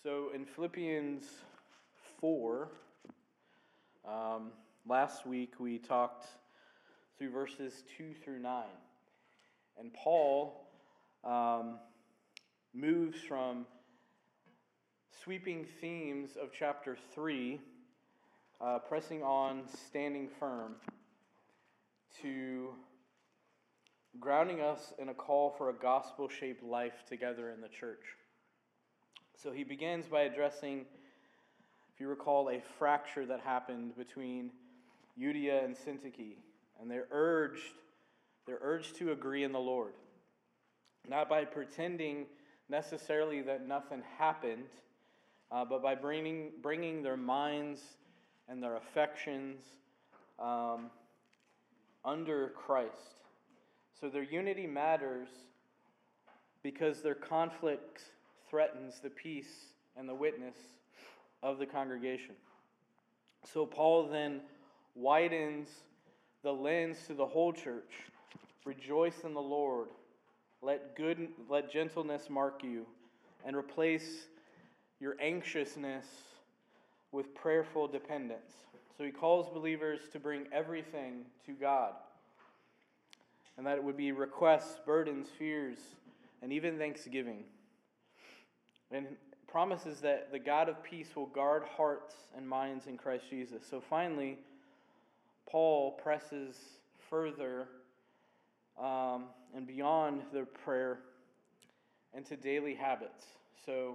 So in Philippians 4, last week we talked through verses 2 through 9. And Paul moves from sweeping themes of chapter 3, pressing on standing firm, to grounding us in a call for a gospel-shaped life together in the church. So he begins by addressing, if you recall, a fracture that happened between Euodia and Syntyche, and they're urged to agree in the Lord, not by pretending necessarily that nothing happened, but by bringing their minds and their affections under Christ. So their unity matters because their conflict threatens the peace and the witness of the congregation. So Paul then widens the lens to the whole church. Rejoice in the Lord. Let gentleness mark you, and replace your anxiousness with prayerful dependence. So he calls believers to bring everything to God, and that it would be requests, burdens, fears, and even thanksgiving. And promises that the God of peace will guard hearts and minds in Christ Jesus. So finally, Paul presses further and beyond the prayer into daily habits. So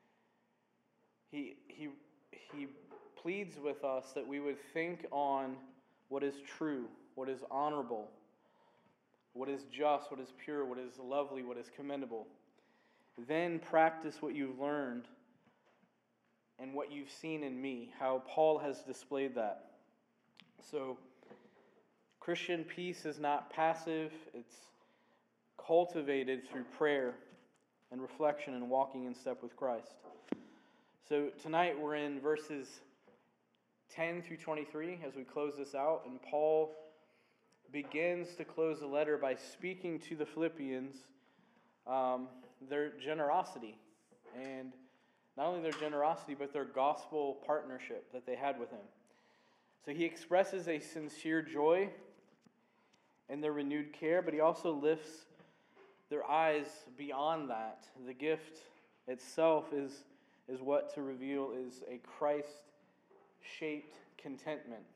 he pleads with us that we would think on what is true, what is honorable, what is just, what is pure, what is lovely, what is commendable. Then practice what you've learned and what you've seen in me, how Paul has displayed that. So, Christian peace is not passive, it's cultivated through prayer and reflection and walking in step with Christ. So, tonight we're in verses 10 through 23 as we close this out, and Paul begins to close the letter by speaking to the Philippians their generosity, and not only their generosity, but their gospel partnership that they had with him. So he expresses a sincere joy in their renewed care, but he also lifts their eyes beyond that. The gift itself is what to reveal is a Christ-shaped contentment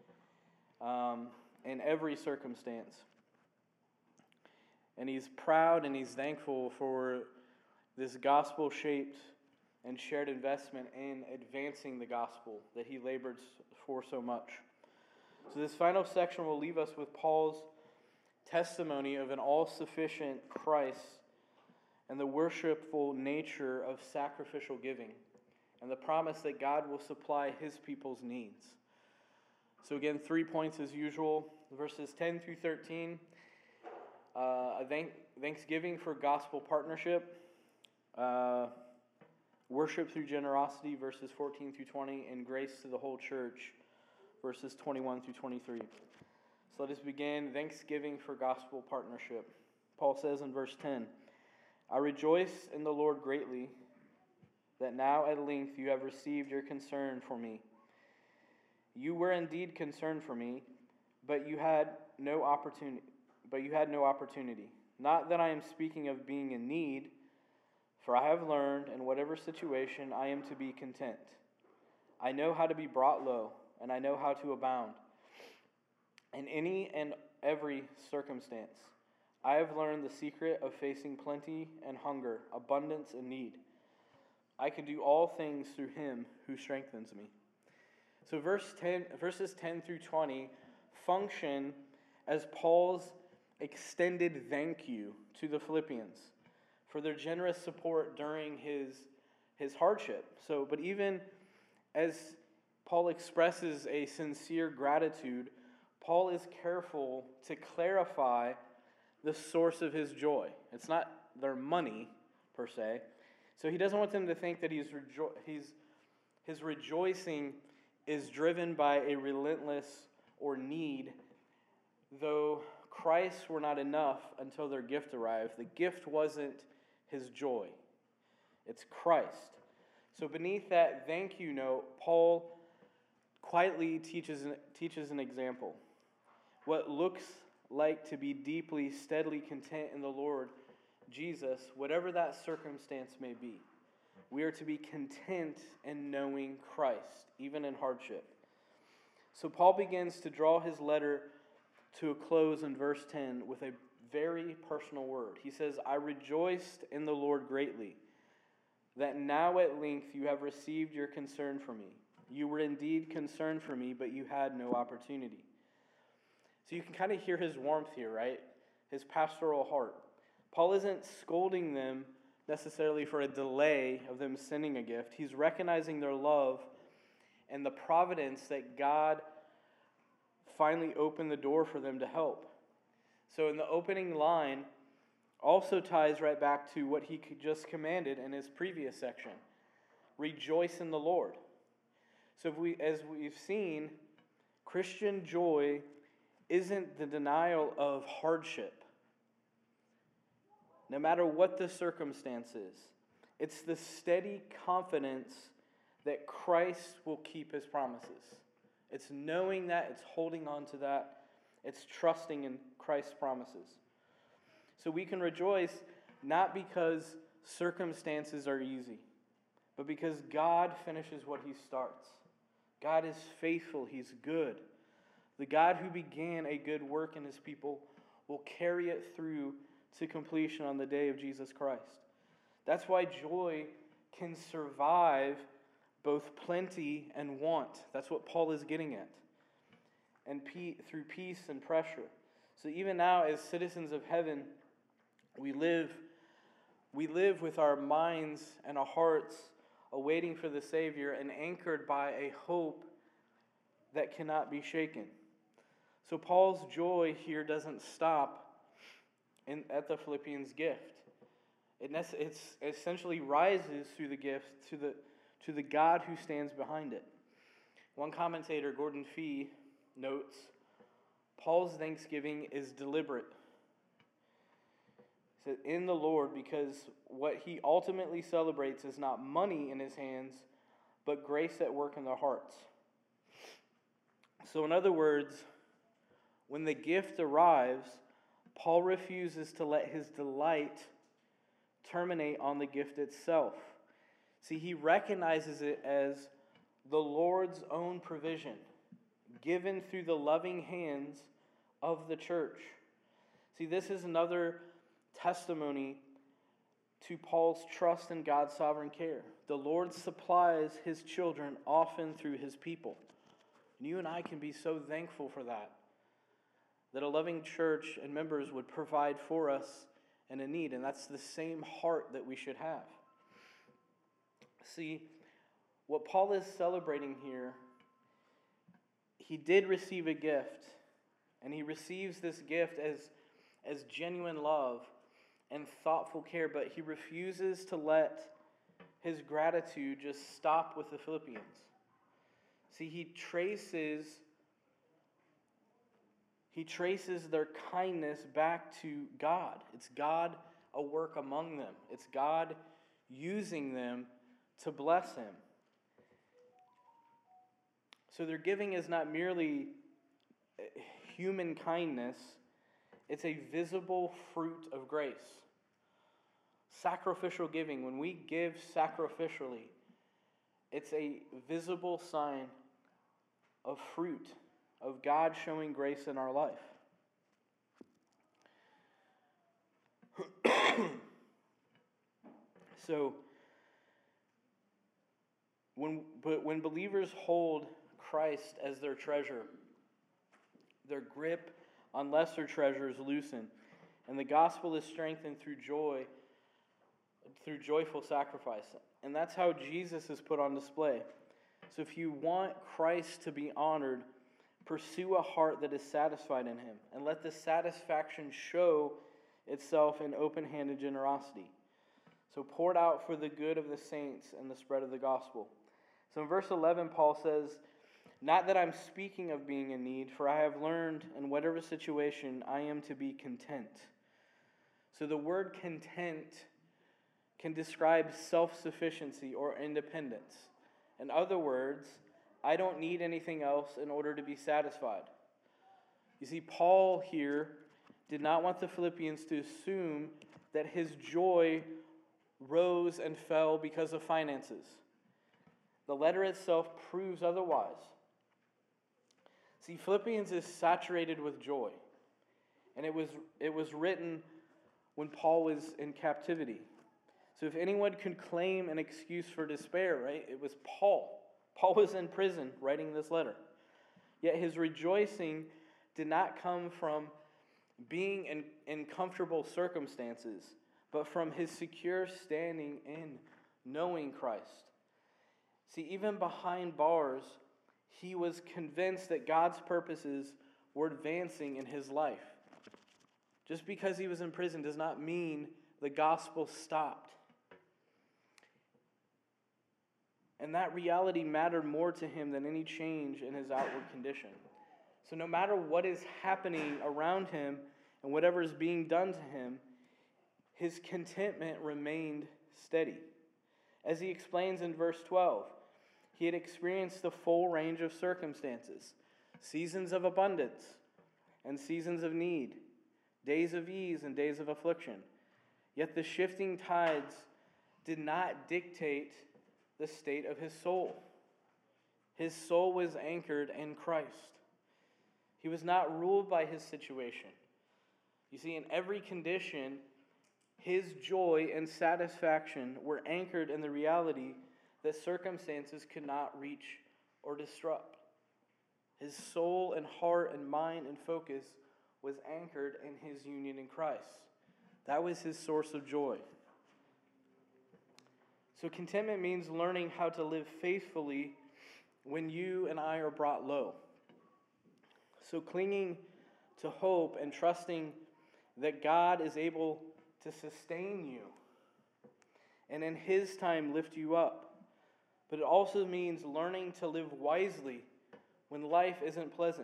in every circumstance. And he's proud and he's thankful for this gospel-shaped and shared investment in advancing the gospel that he labored for so much. So this final section will leave us with Paul's testimony of an all-sufficient Christ and the worshipful nature of sacrificial giving, and the promise that God will supply his people's needs. So again, 3 points as usual. Verses 10 through 13. Thanksgiving for gospel partnership, worship through generosity, verses 14 through 20, and grace to the whole church, verses 21 through 23. So let us begin. Thanksgiving for gospel partnership. Paul says in verse 10, I rejoice in the Lord greatly that now at length you have received your concern for me. You were indeed concerned for me, but you had no opportunity. Not that I am speaking of being in need, for I have learned in whatever situation I am to be content. I know how to be brought low, and I know how to abound. In any and every circumstance, I have learned the secret of facing plenty and hunger, abundance and need. I can do all things through him who strengthens me. So verses 10 through 20 function as Paul's extended thank you to the Philippians for their generous support during his hardship. But even as Paul expresses a sincere gratitude, Paul is careful to clarify the source of his joy. It's not their money, per se. So he doesn't want them to think that his rejoicing is driven by a relentless or need, though Christ were not enough until their gift arrived. The gift wasn't his joy. It's Christ. So beneath that thank you note, Paul quietly teaches an example. What looks like to be deeply, steadily content in the Lord Jesus, whatever that circumstance may be. We are to be content in knowing Christ, even in hardship. So Paul begins to draw his letter to a close in verse 10 with a very personal word. He says, I rejoiced in the Lord greatly, that now at length you have received your concern for me. You were indeed concerned for me, but you had no opportunity. So you can kind of hear his warmth here, right? His pastoral heart. Paul isn't scolding them necessarily for a delay of them sending a gift. He's recognizing their love and the providence that God finally opened the door for them to help. So in the opening line also ties right back to what he just commanded in his previous section. Rejoice in the Lord. So as we've seen, Christian joy isn't the denial of hardship. No matter what the circumstances, it's the steady confidence that Christ will keep his promises. It's knowing that, it's holding on to that, it's trusting in Christ's promises. So we can rejoice not because circumstances are easy, but because God finishes what he starts. God is faithful, he's good. The God who began a good work in his people will carry it through to completion on the day of Jesus Christ. That's why joy can survive both plenty and want. That's what Paul is getting at. And through peace and pressure. So even now, as citizens of heaven, we live with our minds and our hearts awaiting for the Savior and anchored by a hope that cannot be shaken. So Paul's joy here doesn't stop at the Philippians gift. It essentially rises through the gift to the God who stands behind it. One commentator, Gordon Fee, notes, Paul's thanksgiving is deliberate. He said, in the Lord, because what he ultimately celebrates is not money in his hands, but grace at work in their hearts. So in other words, when the gift arrives, Paul refuses to let his delight terminate on the gift itself. See, he recognizes it as the Lord's own provision, given through the loving hands of the church. See, this is another testimony to Paul's trust in God's sovereign care. The Lord supplies his children often through his people. And you and I can be so thankful for that a loving church and members would provide for us in a need. And that's the same heart that we should have. See, what Paul is celebrating here, he did receive a gift. And he receives this gift as genuine love and thoughtful care. But he refuses to let his gratitude just stop with the Philippians. See, he traces their kindness back to God. It's God a work among them. It's God using them to bless him. So their giving is not merely human kindness. It's a visible fruit of grace. Sacrificial giving, when we give sacrificially, it's a visible sign of fruit, of God showing grace in our life. So, when believers hold Christ as their treasure, their grip on lesser treasures loosen, and the gospel is strengthened through joyful sacrifice. And that's how Jesus is put on display. So if you want Christ to be honored, pursue a heart that is satisfied in him, and let the satisfaction show itself in open-handed generosity. So poured out for the good of the saints and the spread of the gospel. So in verse 11, Paul says, not that I'm speaking of being in need, for I have learned in whatever situation I am to be content. So the word content can describe self-sufficiency or independence. In other words, I don't need anything else in order to be satisfied. You see, Paul here did not want the Philippians to assume that his joy rose and fell because of finances. The letter itself proves otherwise. See, Philippians is saturated with joy. And it was written when Paul was in captivity. So if anyone could claim an excuse for despair, right, it was Paul. Paul was in prison writing this letter. Yet his rejoicing did not come from being in comfortable circumstances, but from his secure standing in knowing Christ. See, even behind bars, he was convinced that God's purposes were advancing in his life. Just because he was in prison does not mean the gospel stopped. And that reality mattered more to him than any change in his outward condition. So no matter what is happening around him and whatever is being done to him, his contentment remained steady. As he explains in verse 12, he had experienced the full range of circumstances, seasons of abundance and seasons of need, days of ease and days of affliction. Yet the shifting tides did not dictate the state of his soul. His soul was anchored in Christ. He was not ruled by his situation. You see, in every condition, his joy and satisfaction were anchored in the reality that circumstances could not reach or disrupt. His soul and heart and mind and focus was anchored in his union in Christ. That was his source of joy. So contentment means learning how to live faithfully when you and I are brought low. So clinging to hope and trusting that God is able to sustain you and in his time lift you up. But it also means learning to live wisely when life isn't pleasant.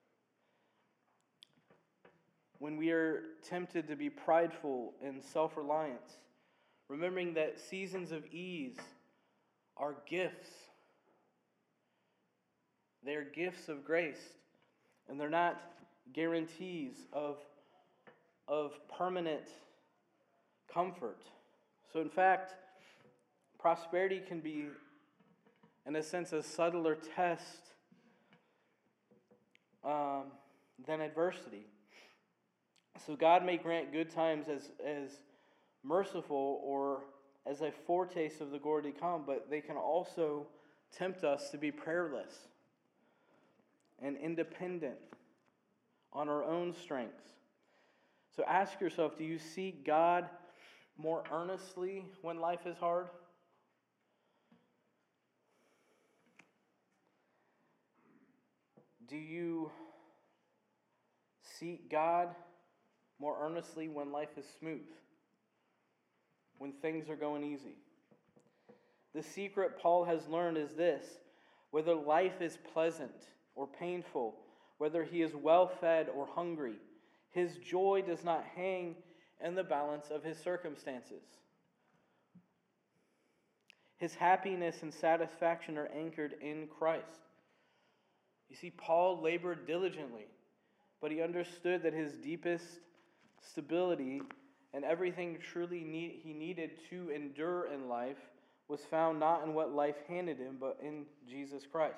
When we are tempted to be prideful and self-reliance, remembering that seasons of ease are gifts. They are gifts of grace, and they're not guarantees of permanent comfort. So in fact, prosperity can be, in a sense, a subtler test than adversity. So God may grant good times as merciful or as a foretaste of the glory to come, but they can also tempt us to be prayerless and independent on our own strengths. So ask yourself, do you seek God more earnestly when life is hard? Do you seek God more earnestly when life is smooth? When things are going easy? The secret Paul has learned is this: whether life is pleasant or painful, whether he is well-fed or hungry, his joy does not hang in the balance of his circumstances. His happiness and satisfaction are anchored in Christ. You see, Paul labored diligently, but he understood that his deepest stability and everything truly he needed to endure in life was found not in what life handed him, but in Jesus Christ.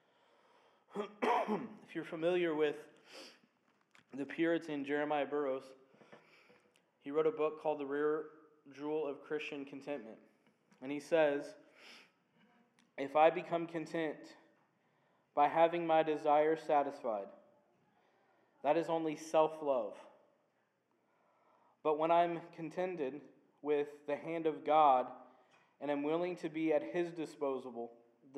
If you're familiar with the Puritan Jeremiah Burroughs, he wrote a book called The Rare Jewel of Christian Contentment. And he says, if I become content by having my desires satisfied, that is only self-love. But when I'm contented with the hand of God and am willing to be at his disposal,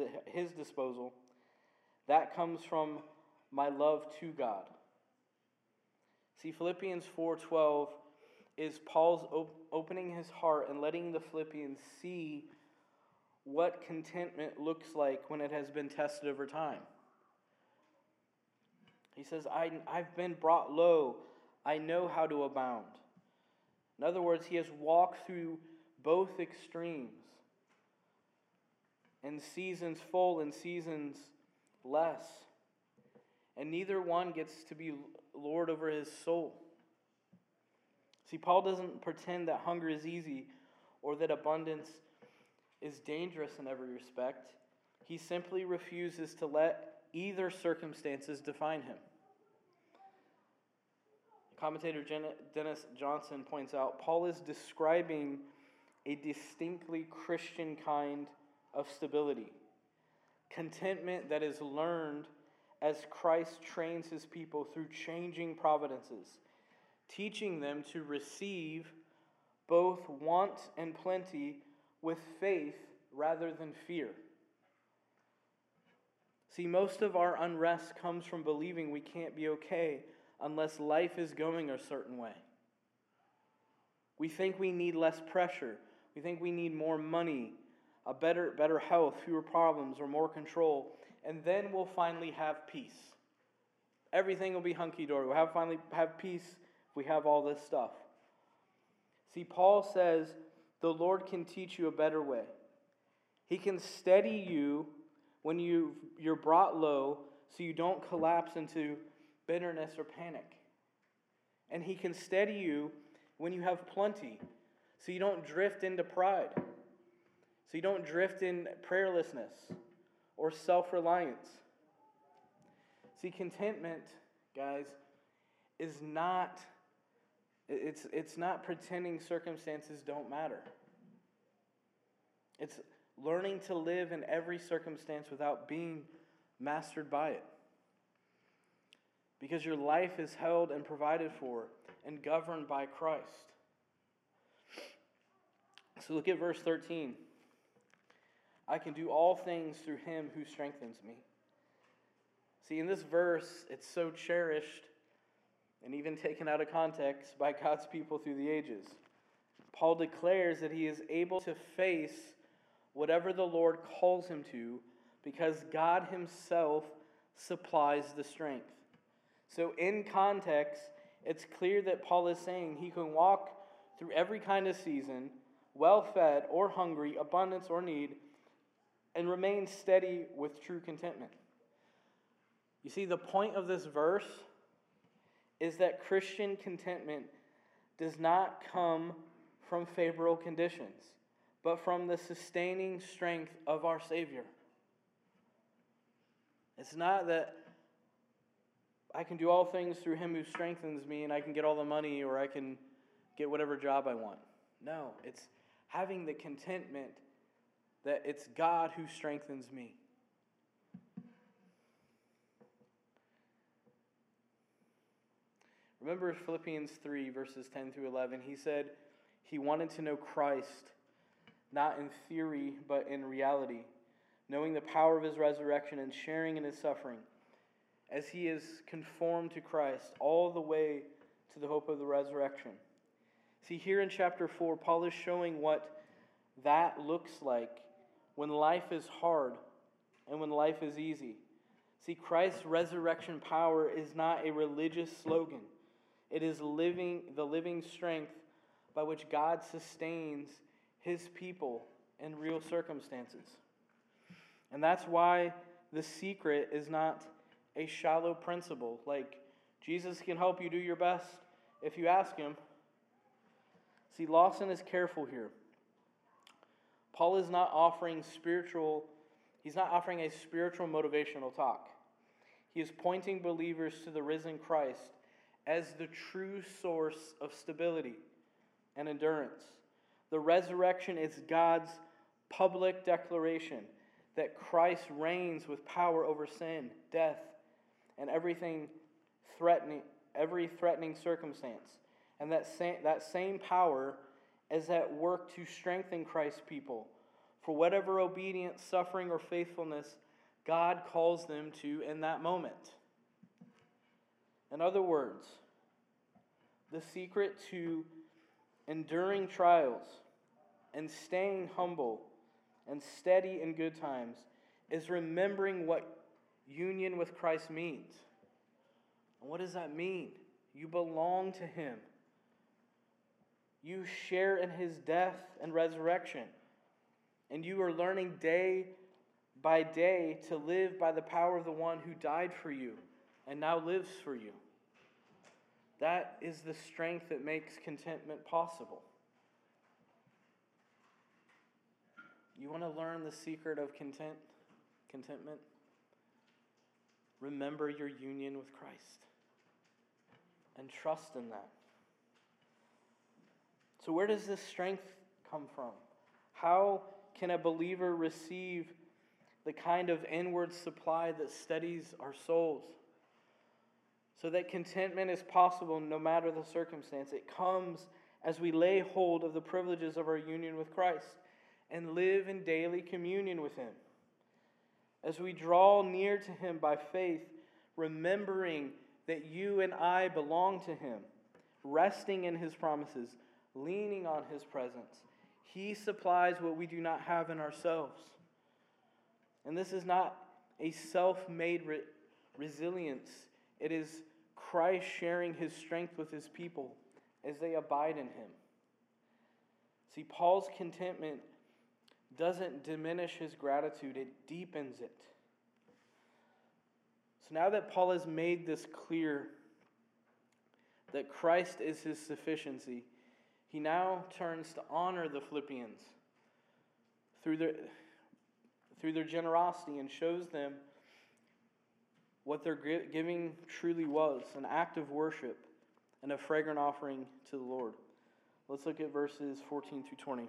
that comes from my love to God. See, Philippians 4:12 is Paul's opening his heart and letting the Philippians see what contentment looks like when it has been tested over time. He says, I've been brought low. I know how to abound. In other words, he has walked through both extremes, and seasons full and seasons less. And neither one gets to be Lord over his soul. See, Paul doesn't pretend that hunger is easy or that abundance is dangerous in every respect. He simply refuses to let either circumstances define him. Commentator Dennis Johnson points out, Paul is describing a distinctly Christian kind of stability. Contentment that is learned as Christ trains his people through changing providences, teaching them to receive both want and plenty with faith rather than fear. See, most of our unrest comes from believing we can't be okay unless life is going a certain way. We think we need less pressure. We think we need more money, a better health, fewer problems, or more control. And then we'll finally have peace. Everything will be hunky-dory. We'll finally have peace if we have all this stuff. See, Paul says the Lord can teach you a better way. He can steady you when you're brought low so you don't collapse into bitterness or panic. And he can steady you when you have plenty so you don't drift into pride. So you don't drift in prayerlessness or self-reliance. See, contentment, guys, is not, it's not pretending circumstances don't matter. It's learning to live in every circumstance without being mastered by it. Because your life is held and provided for and governed by Christ. So look at verse 13. I can do all things through him who strengthens me. See, in this verse, it's so cherished and even taken out of context by God's people through the ages. Paul declares that he is able to face whatever the Lord calls him to because God himself supplies the strength. So in context, it's clear that Paul is saying he can walk through every kind of season, well-fed or hungry, abundance or need, and remain steady with true contentment. You see, the point of this verse is that Christian contentment does not come from favorable conditions, but from the sustaining strength of our Savior. It's not that I can do all things through him who strengthens me and I can get all the money or I can get whatever job I want. No, it's having the contentment that it's God who strengthens me. Remember Philippians 3, verses 10 through 11. He said he wanted to know Christ, not in theory, but in reality, knowing the power of his resurrection and sharing in his suffering, as he is conformed to Christ all the way to the hope of the resurrection. See, here in chapter 4, Paul is showing what that looks like when life is hard and when life is easy. See, Christ's resurrection power is not a religious slogan. It is the living strength by which God sustains his people in real circumstances. And that's why the secret is not a shallow principle, like Jesus can help you do your best if you ask him. See, Lawson is careful here. Paul is not offering a spiritual motivational talk. He is pointing believers to the risen Christ as the true source of stability and endurance. The resurrection is God's public declaration that Christ reigns with power over sin, death, and every threatening circumstance. And that same power is at work to strengthen Christ's people for whatever obedience, suffering, or faithfulness God calls them to in that moment. In other words, the secret to enduring trials and staying humble and steady in good times is remembering what union with Christ means. And what does that mean? You belong to him. You share in his death and resurrection. And you are learning day by day to live by the power of the one who died for you and now lives for you. That is the strength that makes contentment possible. You want to learn the secret of contentment? Remember your union with Christ and trust in that. So where does this strength come from? How can a believer receive the kind of inward supply that steadies our souls so that contentment is possible no matter the circumstance? It comes as we lay hold of the privileges of our union with Christ and live in daily communion with him. As we draw near to him by faith, remembering that you and I belong to him, resting in his promises, leaning on his presence, he supplies what we do not have in ourselves. And this is not a self-made resilience. It is Christ sharing his strength with his people as they abide in him. See, Paul's contentment doesn't diminish his gratitude, it deepens it. So now that Paul has made this clear, that Christ is his sufficiency, he now turns to honor the Philippians through their generosity and shows them what their giving truly was, an act of worship and a fragrant offering to the Lord. Let's look at verses 14 through 20.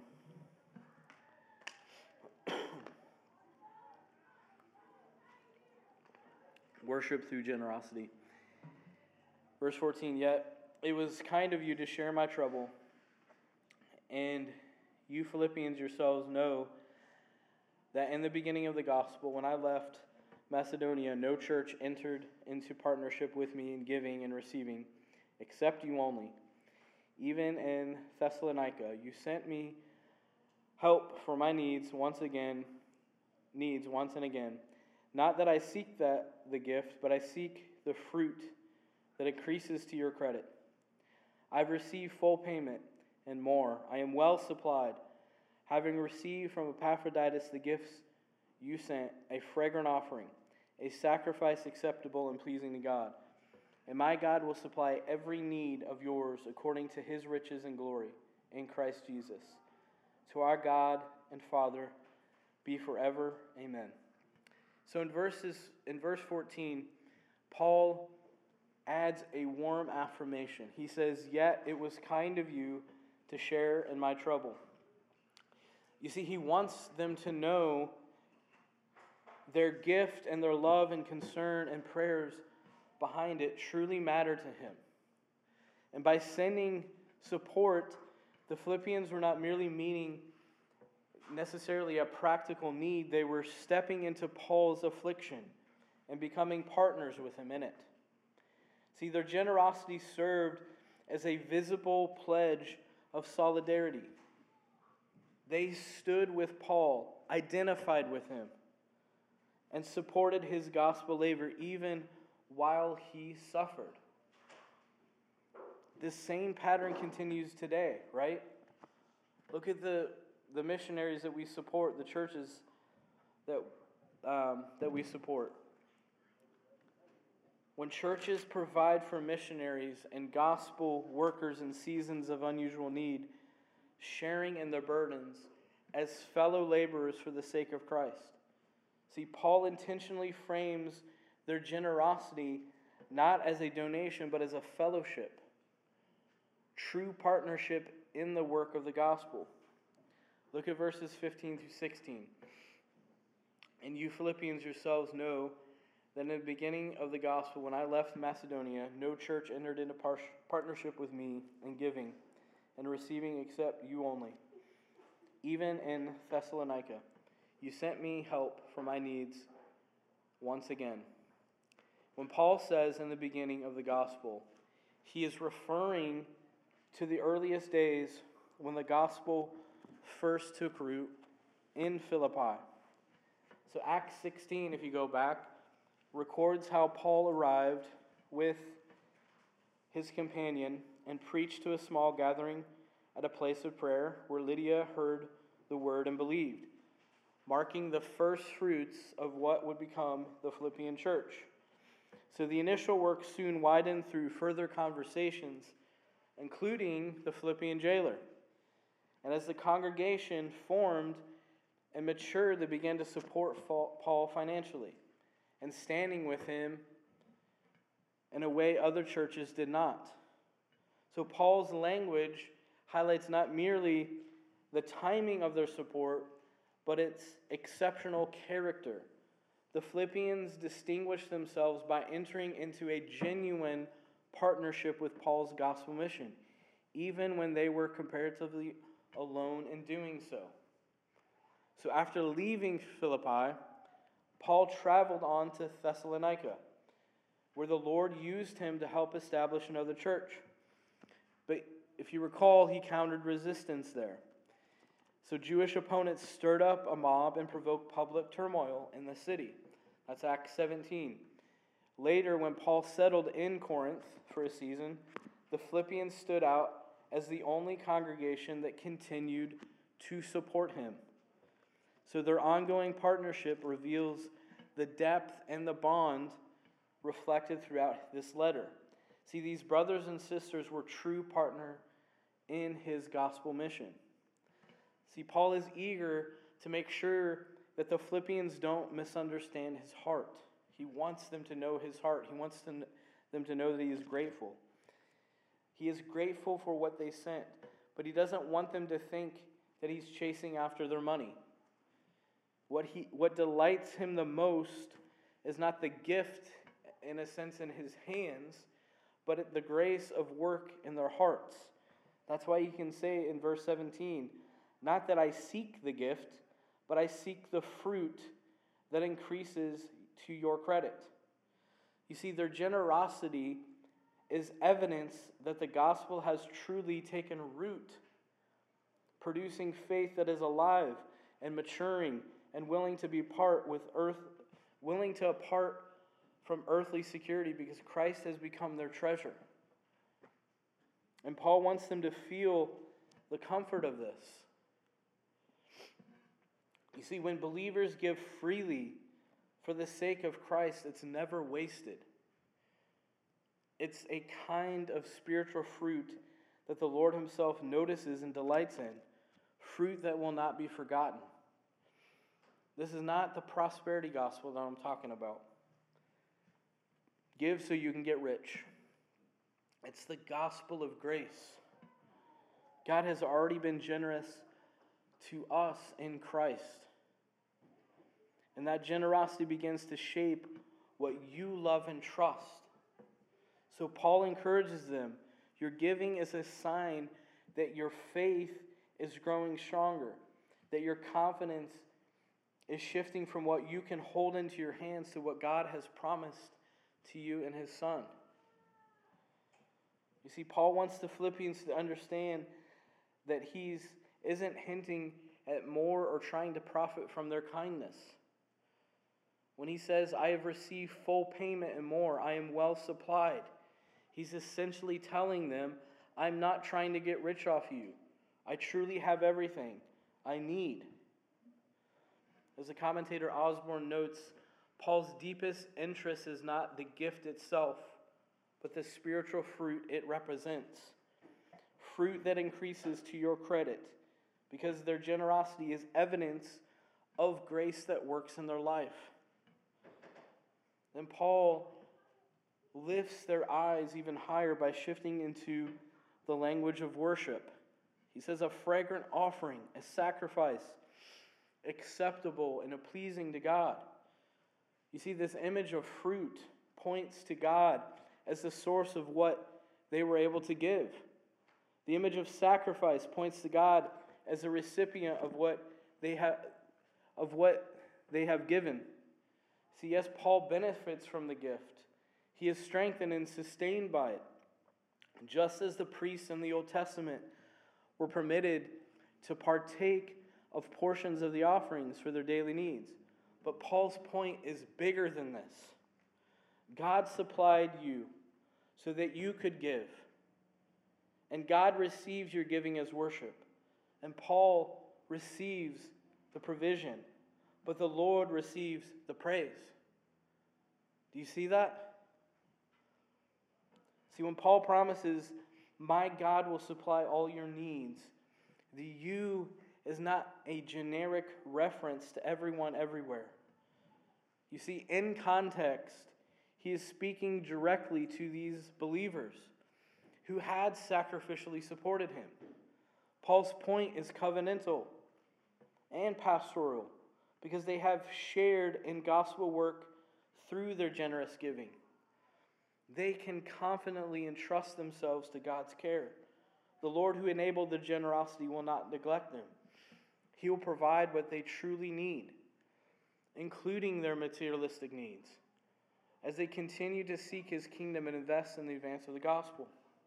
Worship through generosity. Verse 14, yet it was kind of you to share my trouble, and you Philippians yourselves know that in the beginning of the gospel, when I left Macedonia, no church entered into partnership with me in giving and receiving, except you only. Even in Thessalonica, you sent me help for my needs once and again. Not that I seek the gift, but I seek the fruit that increases to your credit. I've received full payment and more. I am well supplied, having received from Epaphroditus the gifts you sent, a fragrant offering, a sacrifice acceptable and pleasing to God. And my God will supply every need of yours according to his riches and glory in Christ Jesus. To our God and Father be forever. Amen. So in verse 14, Paul adds a warm affirmation. He says, yet it was kind of you to share in my trouble. You see, he wants them to know their gift and their love and concern and prayers behind it truly matter to him. And by sending support, the Philippians were not merely meeting necessarily a practical need. They were stepping into Paul's affliction and becoming partners with him in it. See, their generosity served as a visible pledge of solidarity. They stood with Paul, identified with him, and supported his gospel labor even while he suffered. This same pattern continues today, right? Look at the missionaries that we support, the churches that we support. When churches provide for missionaries and gospel workers in seasons of unusual need, sharing in their burdens as fellow laborers for the sake of Christ. See, Paul intentionally frames their generosity not as a donation, but as a fellowship. True partnership in the work of the gospel. Look at verses 15 through 16. And you Philippians yourselves know that in the beginning of the gospel, when I left Macedonia, no church entered into partnership with me in giving and receiving except you only. Even in Thessalonica, you sent me help for my needs once again. When Paul says in the beginning of the gospel, he is referring to the earliest days when the gospel first took root in Philippi. So Acts 16, if you go back, records how Paul arrived with his companion and preached to a small gathering at a place of prayer where Lydia heard the word and believed, marking the first fruits of what would become the Philippian church. So the initial work soon widened through further conversations, including the Philippian jailer. And as the congregation formed and matured, they began to support Paul financially and standing with him in a way other churches did not. So Paul's language highlights not merely the timing of their support, but its exceptional character. The Philippians distinguished themselves by entering into a genuine partnership with Paul's gospel mission, even when they were comparatively alone in doing so. So after leaving Philippi, Paul traveled on to Thessalonica, where the Lord used him to help establish another church. But if you recall, he countered resistance there. So Jewish opponents stirred up a mob and provoked public turmoil in the city. That's Acts 17. Later, when Paul settled in Corinth for a season, the Philippians stood out as the only congregation that continued to support him. So their ongoing partnership reveals the depth and the bond reflected throughout this letter. See, these brothers and sisters were true partners in his gospel mission. See, Paul is eager to make sure that the Philippians don't misunderstand his heart. He wants them to know his heart. He wants them to know that he is grateful. He is grateful for what they sent, but he doesn't want them to think that he's chasing after their money. What delights him the most is not the gift, in a sense, in his hands, but the grace of work in their hearts. That's why he can say in verse 17, "Not that I seek the gift, but I seek the fruit that increases to your credit." You see, their generosity is evidence that the gospel has truly taken root, producing faith that is alive and maturing and willing to apart from earthly security because Christ has become their treasure. And Paul wants them to feel the comfort of this. You see, when believers give freely for the sake of Christ, it's never wasted. It's a kind of spiritual fruit that the Lord himself notices and delights in, fruit that will not be forgotten. This is not the prosperity gospel that I'm talking about. Give so you can get rich. It's the gospel of grace. God has already been generous to us in Christ. And that generosity begins to shape what you love and trust. So Paul encourages them, your giving is a sign that your faith is growing stronger, that your confidence is shifting from what you can hold into your hands to what God has promised to you in his Son. You see, Paul wants the Philippians to understand that he isn't hinting at more or trying to profit from their kindness. When he says, "I have received full payment and more, I am well supplied," he's essentially telling them, I'm not trying to get rich off you. I truly have everything I need. As the commentator Osborne notes, Paul's deepest interest is not the gift itself, but the spiritual fruit it represents. Fruit that increases to your credit, because their generosity is evidence of grace that works in their life. Then Paul lifts their eyes even higher by shifting into the language of worship. He says, a fragrant offering, a sacrifice, acceptable and pleasing to God. You see, this image of fruit points to God as the source of what they were able to give. The image of sacrifice points to God as the recipient of what they have given. See, yes, Paul benefits from the gift. He is strengthened and sustained by it. Just as the priests in the Old Testament were permitted to partake of portions of the offerings for their daily needs. But Paul's point is bigger than this. God supplied you so that you could give. And God receives your giving as worship. And Paul receives the provision, but the Lord receives the praise. Do you see that? See, when Paul promises, my God will supply all your needs, the you is not a generic reference to everyone everywhere. You see, in context, he is speaking directly to these believers who had sacrificially supported him. Paul's point is covenantal and pastoral because they have shared in gospel work through their generous giving. They can confidently entrust themselves to God's care. The Lord who enabled their generosity will not neglect them. He will provide what they truly need, including their materialistic needs, as they continue to seek His kingdom and invest in the advance of the gospel.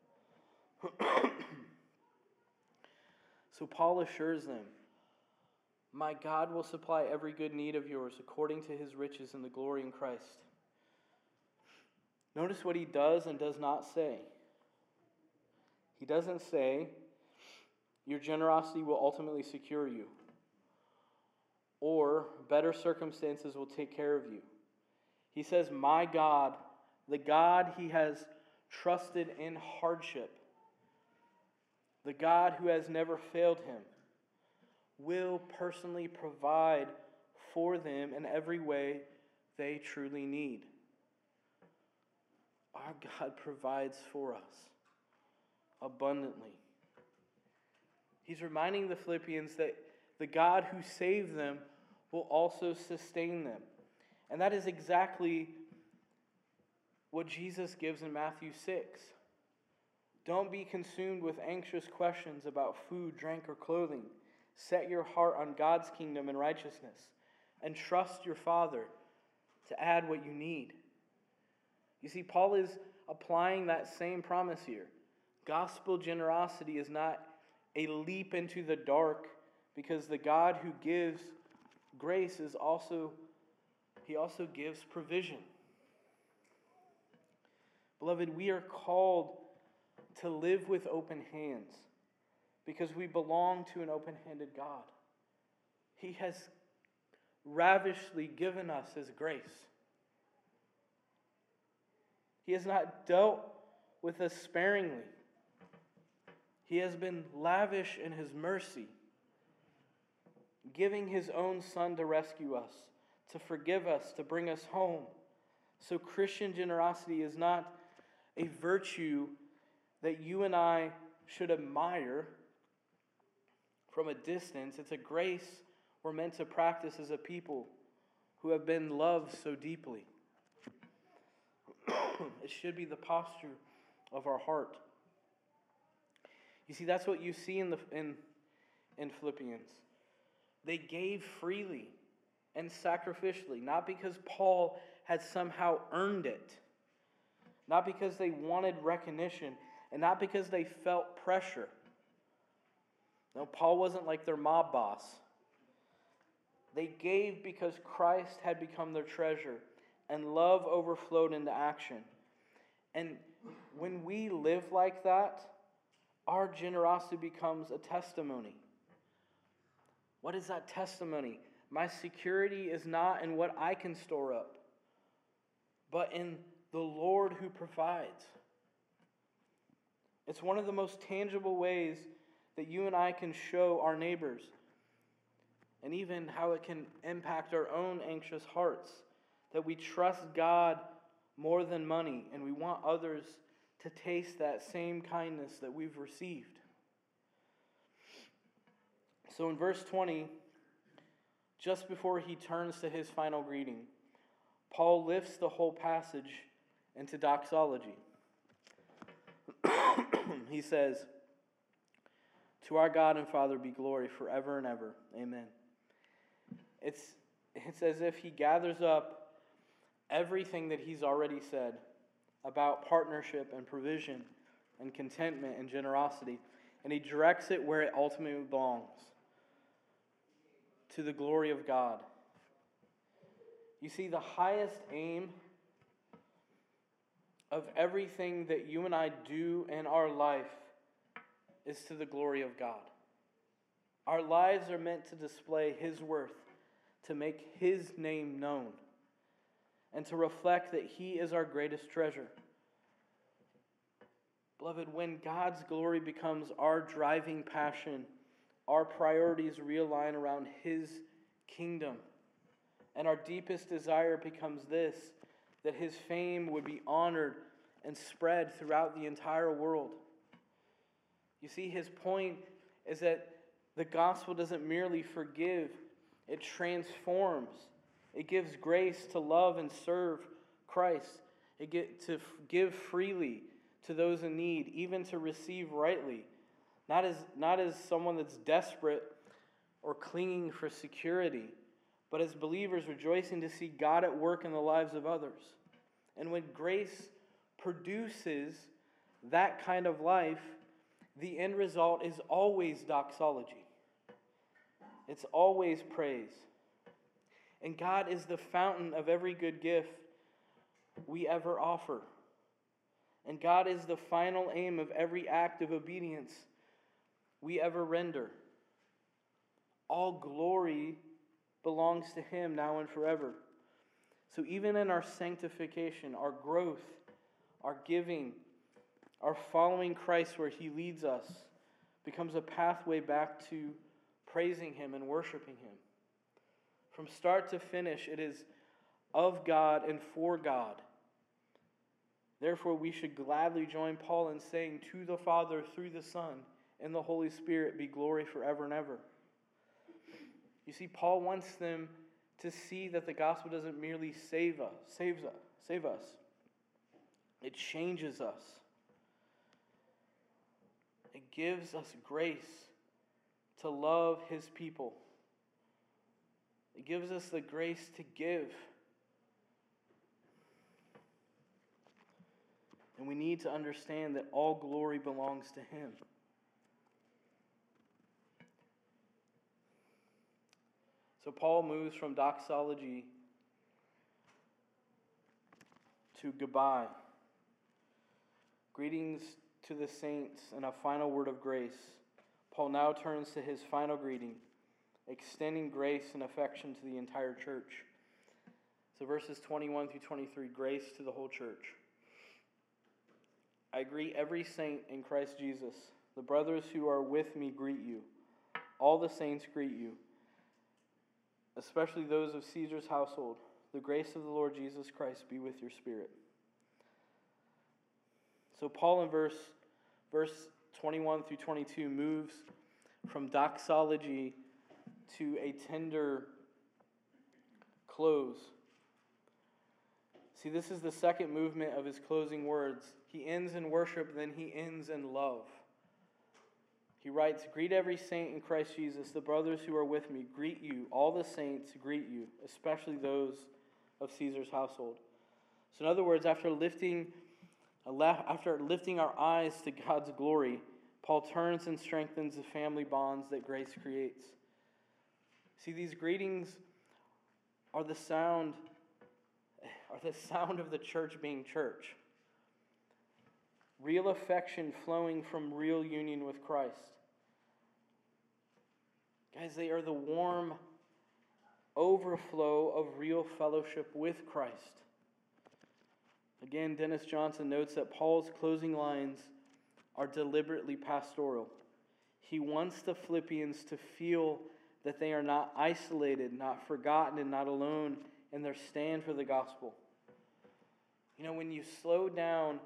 So Paul assures them, my God will supply every good need of yours according to His riches in the glory in Christ. Notice what he does and does not say. He doesn't say, your generosity will ultimately secure you, or better circumstances will take care of you. He says, my God, the God he has trusted in hardship, the God who has never failed him, will personally provide for them in every way they truly need. Our God provides for us abundantly. He's reminding the Philippians that the God who saved them will also sustain them. And that is exactly what Jesus gives in Matthew 6. Don't be consumed with anxious questions about food, drink, or clothing. Set your heart on God's kingdom and righteousness, and trust your Father to add what you need. You see, Paul is applying that same promise here. Gospel generosity is not a leap into the dark, because the God who gives grace is also gives provision. Beloved, we are called to live with open hands because we belong to an open-handed God. He has lavishly given us His grace. He has not dealt with us sparingly. He has been lavish in His mercy, giving His own Son to rescue us, to forgive us, to bring us home. So Christian generosity is not a virtue that you and I should admire from a distance. It's a grace we're meant to practice as a people who have been loved so deeply. It should be the posture of our heart. You see, that's what you see in Philippians. They gave freely and sacrificially, not because Paul had somehow earned it, not because they wanted recognition, and not because they felt pressure. No, Paul wasn't like their mob boss. They gave because Christ had become their treasure, and love overflowed into action. And when we live like that, our generosity becomes a testimony. What is that testimony? My security is not in what I can store up, but in the Lord who provides. It's one of the most tangible ways that you and I can show our neighbors, and even how it can impact our own anxious hearts, that we trust God more than money, and we want others to taste that same kindness that we've received. So in verse 20, just before he turns to his final greeting, Paul lifts the whole passage into doxology. He says, "To our God and Father be glory forever and ever. Amen." It's as if he gathers up everything that he's already said about partnership and provision and contentment and generosity, and he directs it where it ultimately belongs, to the glory of God. You see, the highest aim of everything that you and I do in our life is to the glory of God. Our lives are meant to display His worth, to make His name known, and to reflect that He is our greatest treasure. Beloved, when God's glory becomes our driving passion, our priorities realign around His kingdom. And our deepest desire becomes this, that His fame would be honored and spread throughout the entire world. You see, His point is that the gospel doesn't merely forgive, it transforms. It gives grace to love and serve Christ. To give freely to those in need, even to receive rightly. Not as someone that's desperate or clinging for security, but as believers rejoicing to see God at work in the lives of others. And when grace produces that kind of life, the end result is always doxology. It's always praise. And God is the fountain of every good gift we ever offer. And God is the final aim of every act of obedience we ever render. All glory belongs to Him now and forever. So even in our sanctification, our growth, our giving, our following Christ where He leads us becomes a pathway back to praising Him and worshiping Him. From start to finish, it is of God and for God. Therefore, we should gladly join Paul in saying, to the Father, through the Son, and the Holy Spirit be glory forever and ever. You see, Paul wants them to see that the gospel doesn't merely save us. It changes us. It gives us grace to love His people. It gives us the grace to give. And we need to understand that all glory belongs to Him. So Paul moves from doxology to goodbye. Greetings to the saints and a final word of grace. Paul now turns to his final greeting, extending grace and affection to the entire church. So verses 21 through 23, grace to the whole church. I greet every saint in Christ Jesus. The brothers who are with me greet you. All the saints greet you, especially those of Caesar's household. The grace of the Lord Jesus Christ be with your spirit. So Paul in verse 21 through 22 moves from doxology to a tender close. See, this is the second movement of his closing words. He ends in worship, then he ends in love. He writes, greet every saint in Christ Jesus. The brothers who are with me greet you. All the saints greet you, especially those of Caesar's household. So in other words, after lifting our eyes to God's glory, Paul turns and strengthens the family bonds that grace creates. See, these greetings are the sound of the church being church. Real affection flowing from real union with Christ. Guys, they are the warm overflow of real fellowship with Christ. Again, Dennis Johnson notes that Paul's closing lines are deliberately pastoral. He wants the Philippians to feel that they are not isolated, not forgotten, and not alone in their stand for the gospel. You know, when you slow down,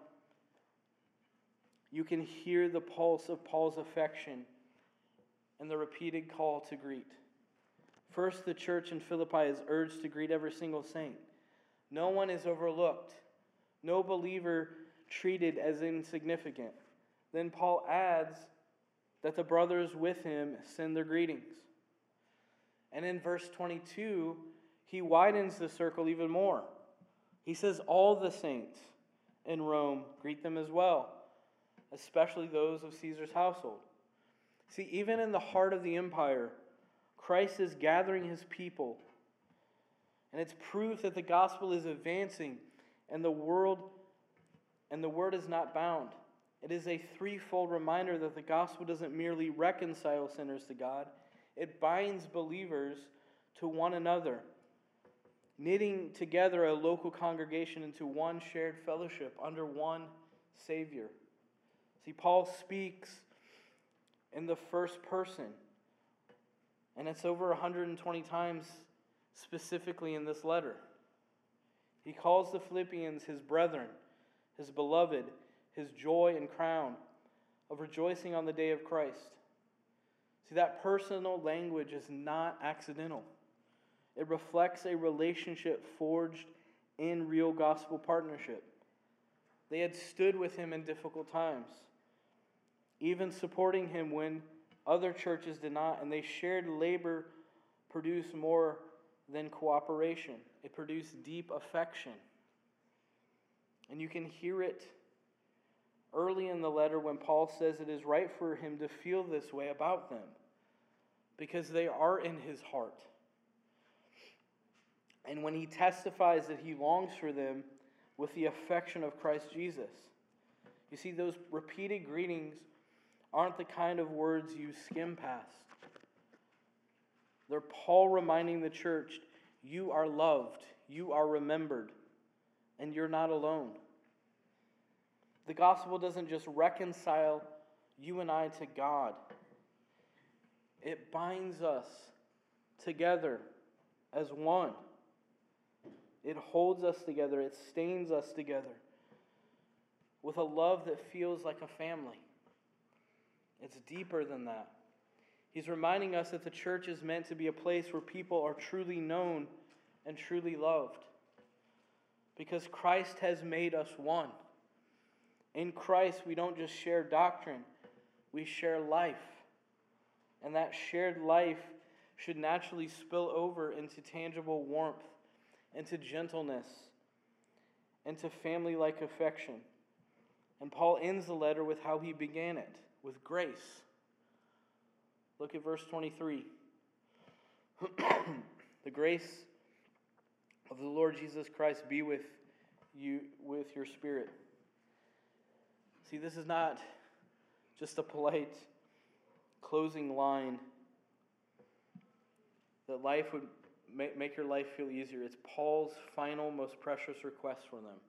you can hear the pulse of Paul's affection and the repeated call to greet. First, the church in Philippi is urged to greet every single saint. No one is overlooked. No believer treated as insignificant. Then Paul adds that the brothers with him send their greetings. And in verse 22, he widens the circle even more. He says all the saints in Rome greet them as well, especially those of Caesar's household. See, even in the heart of the empire, Christ is gathering his people. And it's proof that the gospel is advancing and the word is not bound. It is a threefold reminder that the gospel doesn't merely reconcile sinners to God, it binds believers to one another, knitting together a local congregation into one shared fellowship under one Savior. See, Paul speaks in the first person, and it's over 120 times specifically in this letter. He calls the Philippians his brethren, his beloved, his joy and crown of rejoicing on the day of Christ. See, that personal language is not accidental. It reflects a relationship forged in real gospel partnership. They had stood with him in difficult times, even supporting him when other churches did not, and they shared labor produced more than cooperation. It produced deep affection. And you can hear it early in the letter when Paul says it is right for him to feel this way about them because they are in his heart. And when he testifies that he longs for them with the affection of Christ Jesus. You see, those repeated greetings aren't the kind of words you skim past. They're Paul reminding the church, you are loved, you are remembered, and you're not alone. The gospel doesn't just reconcile you and I to God. It binds us together as one. It holds us together. It stains us together with a love that feels like a family. It's deeper than that. He's reminding us that the church is meant to be a place where people are truly known and truly loved. Because Christ has made us one. In Christ, we don't just share doctrine, we share life. And that shared life should naturally spill over into tangible warmth, into gentleness, into family-like affection. And Paul ends the letter with how he began it, with grace. Look at verse 23. The grace of the Lord Jesus Christ be with you, with your spirit. See, this is not just a polite closing line that life would make your life feel easier. It's Paul's final, most precious request for them.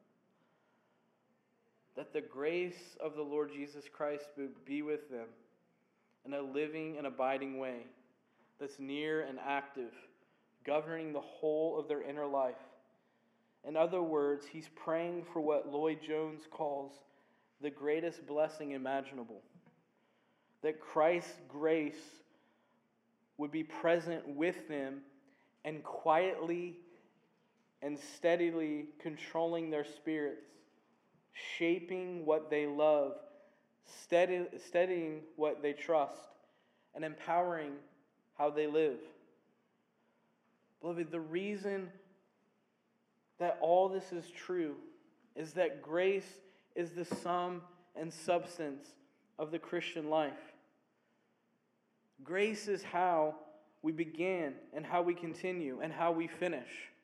That the grace of the Lord Jesus Christ be with them in a living and abiding way that's near and active, governing the whole of their inner life. In other words, he's praying for what Lloyd Jones calls the greatest blessing imaginable. That Christ's grace would be present with them and quietly and steadily controlling their spirits, shaping what they love, steadying what they trust, and empowering how they live. Beloved, the reason that all this is true is that grace is the sum and substance of the Christian life. Grace is how we begin and how we continue and how we finish.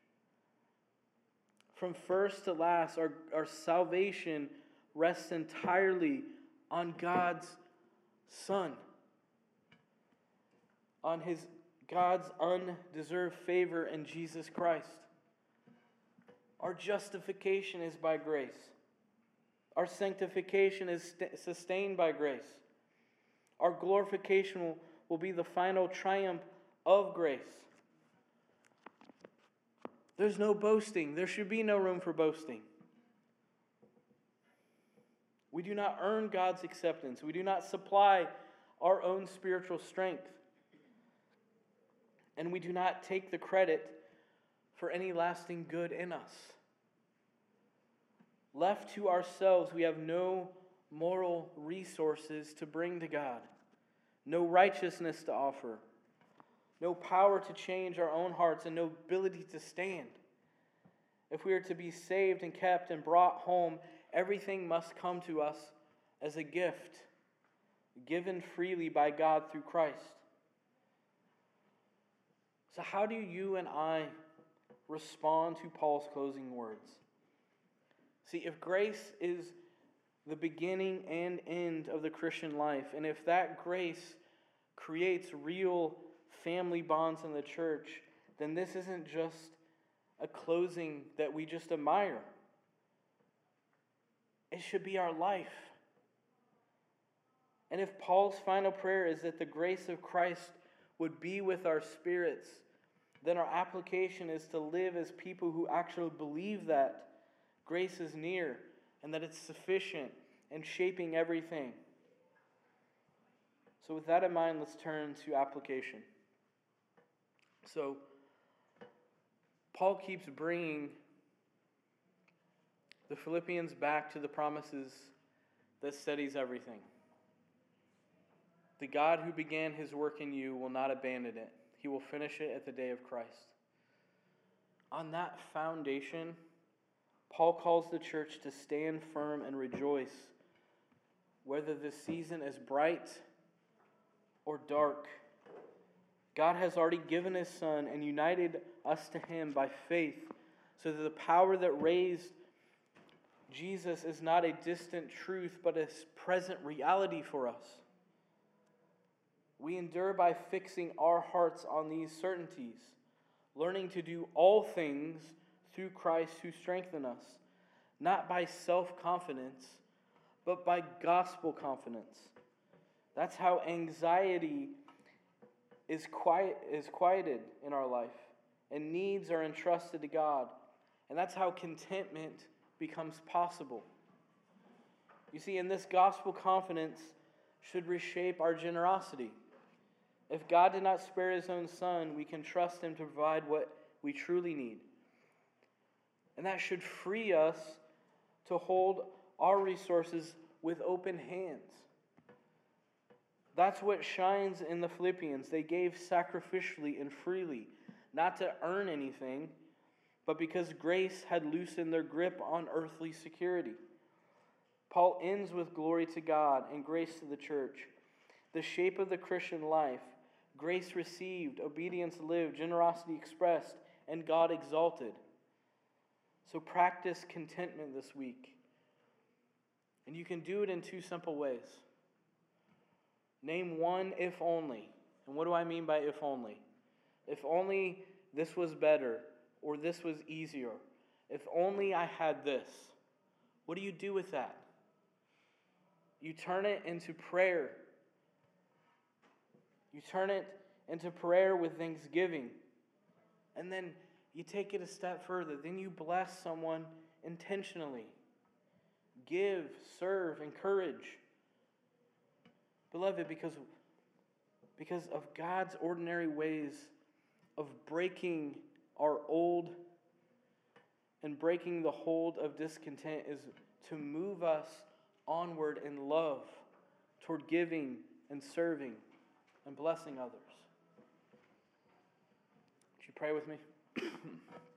From first to last, our salvation rests entirely on God's Son, on God's undeserved favor in Jesus Christ. Our justification is by grace. Our sanctification is sustained by grace. Our glorification will be the final triumph of grace. There's no boasting. There should be no room for boasting. We do not earn God's acceptance. We do not supply our own spiritual strength. And we do not take the credit for any lasting good in us. Left to ourselves, we have no moral resources to bring to God, no righteousness to offer, no power to change our own hearts, and no ability to stand. If we are to be saved and kept and brought home, everything must come to us as a gift, given freely by God through Christ. So how do you and I respond to Paul's closing words? See, if grace is the beginning and end of the Christian life. And if that grace creates real family bonds in the church, then this isn't just a closing that we just admire. It should be our life. And if Paul's final prayer is that the grace of Christ would be with our spirits, then our application is to live as people who actually believe that grace is near and that it's sufficient and shaping everything. So with that in mind, let's turn to application. So Paul keeps bringing the Philippians back to the promises that steadies everything. The God who began his work in you will not abandon it. He will finish it at the day of Christ. On that foundation, Paul calls the church to stand firm and rejoice, whether the season is bright or dark. God has already given his Son and united us to him by faith, so that the power that raised Jesus is not a distant truth, but a present reality for us. We endure by fixing our hearts on these certainties, learning to do all things through Christ who strengthens us, not by self-confidence, but by gospel confidence. That's how anxiety is quieted in our life, and needs are entrusted to God. And that's how contentment becomes possible. You see, in this gospel confidence should reshape our generosity. If God did not spare his own Son, we can trust him to provide what we truly need. And that should free us to hold our resources with open hands. That's what shines in the Philippians. They gave sacrificially and freely, not to earn anything, but because grace had loosened their grip on earthly security. Paul ends with glory to God and grace to the church. The shape of the Christian life: grace received, obedience lived, generosity expressed, and God exalted. So practice contentment this week. And you can do it in two simple ways. Name one if only. And what do I mean by if only? If only this was better, or this was easier. If only I had this. What do you do with that? You turn it into prayer. You turn it into prayer with thanksgiving. And then you take it a step further. Then you bless someone intentionally. Give, serve, encourage. Beloved, because of God's ordinary ways of breaking our old and breaking the hold of discontent is to move us onward in love toward giving and serving and blessing others. Would you pray with me?